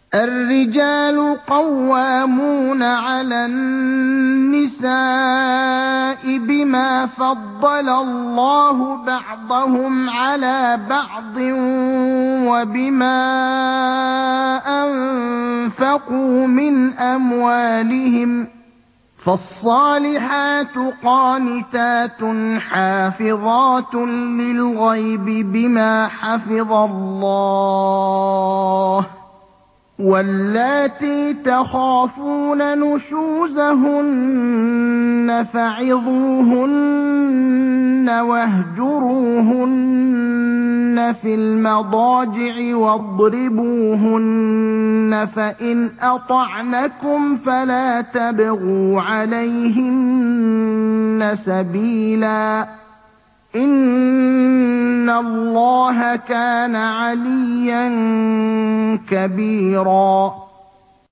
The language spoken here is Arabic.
الرِّجَالُ قَوَّامُونَ عَلَى النِّسَاءِ بِمَا فَضَّلَ اللَّهُ بَعْضَهُمْ عَلَىٰ بَعْضٍ وَبِمَا أَنفَقُوا مِنْ أَمْوَالِهِمْ ۚ فَالصَّالِحَاتُ قَانِتَاتٌ حَافِظَاتٌ لِّلْغَيْبِ بِمَا حَفِظَ اللَّهُ ۚ وَاللَّاتِي تَخَافُونَ نُشُوزَهُنَّ فَعِظُوهُنَّ وَاهْجُرُوهُنَّ فِي الْمَضَاجِعِ وَاضْرِبُوهُنَّ ۖ فَإِنْ أَطَعْنَكُمْ فَلَا تَبْغُوا عَلَيْهِنَّ سَبِيلًا ۗ إِنَّ اللَّهَ كَانَ عَلِيًّا كَبِيرًا.